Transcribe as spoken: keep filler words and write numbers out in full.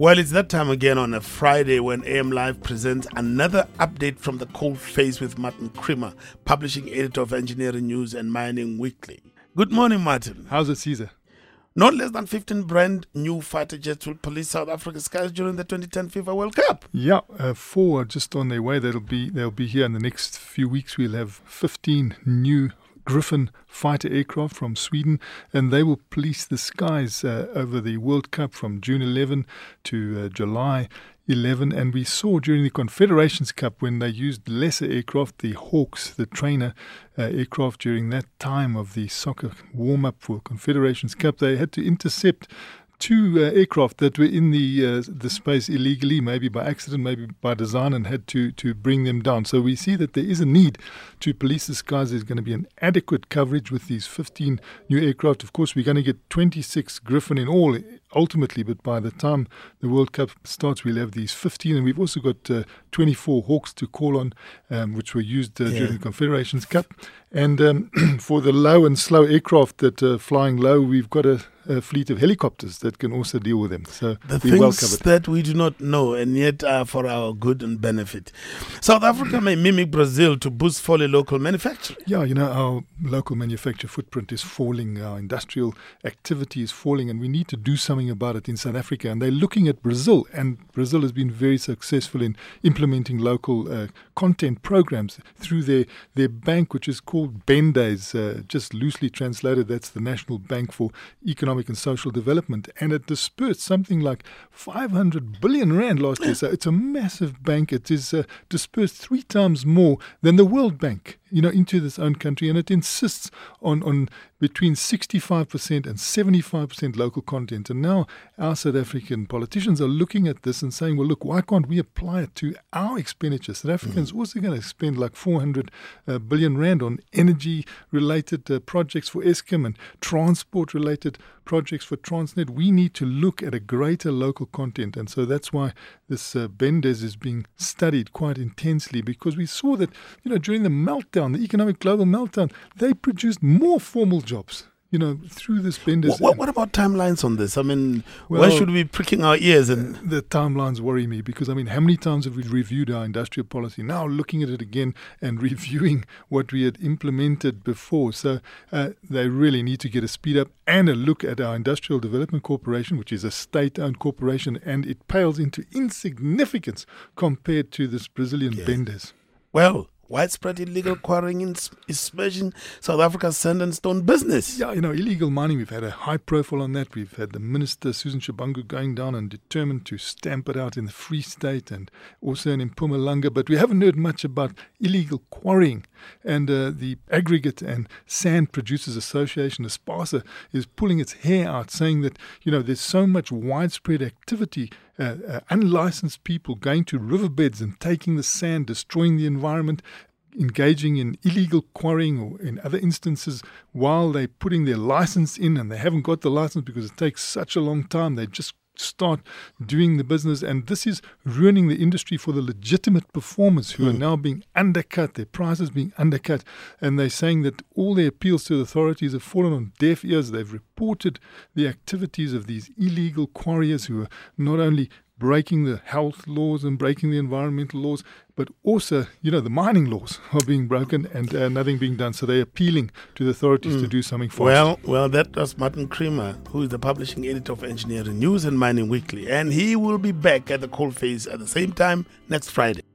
Well, it's that time again on a Friday when A M Live presents another update from the coal face with Martin Creamer, publishing editor of Engineering News and Mining Weekly. Good morning, Martin. How's it, Caesar? Not less than fifteen brand new fighter jets will police South Africa's skies during the twenty ten FIFA World Cup. Yeah, uh, four are just on their way. They'll be they'll be here in the next few weeks. We'll have fifteen new Griffin fighter aircraft from Sweden, and they will police the skies uh, over the World Cup from June eleventh to uh, July eleventh. And we saw during the Confederations Cup when they used lesser aircraft, the Hawks, the trainer uh, aircraft, during that time of the soccer warm-up for Confederations Cup, they had to intercept two uh, aircraft that were in the uh, the space illegally, maybe by accident, maybe by design, and had to, to bring them down. So we see that there is a need to police the skies. There's going to be an adequate coverage with these fifteen new aircraft. Of course, we're going to get twenty-six Griffin in all, ultimately, but by the time the World Cup starts, we'll have these fifteen, and we've also got uh, twenty-four Hawks to call on, um, which were used uh, yeah. during the Confederations Cup. And um, for the low and slow aircraft that are flying low, we've got a, a fleet of helicopters that can also deal with them. So the we're well things covered. that we do not know and yet are for our good and benefit. South Africa may mimic Brazil to boost fully local manufacturing. Yeah, you know, our local manufacture footprint is falling, our industrial activity is falling, and we need to do something about it in South Africa. And they're looking at Brazil, and Brazil has been very successful in implementing local uh, content programs through their, their bank, which is called BNDES, uh, just loosely translated, that's the National Bank for Economic and Social Development. And it dispersed something like five hundred billion rand last year. So it's a massive bank. It is uh, dispersed three times more than the World Bank, you know, into this own country, and it insists on, on between sixty-five percent and seventy-five percent local content. And now our South African politicians are looking at this and saying, well, look, why can't we apply it to our expenditure? South Africans mm. also going to spend like four hundred uh, billion rand on energy-related uh, projects for Eskom and transport-related projects for Transnet. We need to look at a greater local content, and so that's why this uh, BNDES is being studied quite intensely, because we saw that, you know, during the meltdown, the economic global meltdown, they produced more formal jobs, you know, through this BNDES. What, what, what about timelines on this? I mean, well, why should we be pricking our ears? And uh, the timelines worry me, because, I mean, how many times have we reviewed our industrial policy? Now looking at it again and reviewing what we had implemented before. So uh, they really need to get a speed up and a look at our Industrial Development Corporation, which is a state-owned corporation, and it pales into insignificance compared to this Brazilian yes. BNDES. Well, widespread illegal quarrying is smashing South Africa's sand and stone business. Yeah, you know, illegal mining, we've had a high profile on that. We've had the Minister, Susan Shabangu, going down and determined to stamp it out in the Free State and also in Mpumalanga. But we haven't heard much about illegal quarrying. And uh, the Aggregate and Sand Producers Association, ASPASA, is pulling its hair out, saying that, you know, there's so much widespread activity, uh, uh, unlicensed people going to riverbeds and taking the sand, destroying the environment, engaging in illegal quarrying, or in other instances, while they're putting their license in and they haven't got the license because it takes such a long time, they just start doing the business. And this is ruining the industry for the legitimate performers who mm. are now being undercut, their prices being undercut. And they're saying that all their appeals to the authorities have fallen on deaf ears. They've reported the activities of these illegal quarriers who are not only breaking the health laws and breaking the environmental laws, but also, you know, the mining laws are being broken and uh, nothing being done. So they're appealing to the authorities mm. to do something fast. Well, well, that was Martin Creamer, who is the publishing editor of Engineering News and Mining Weekly. And he will be back at the coalface at the same time next Friday.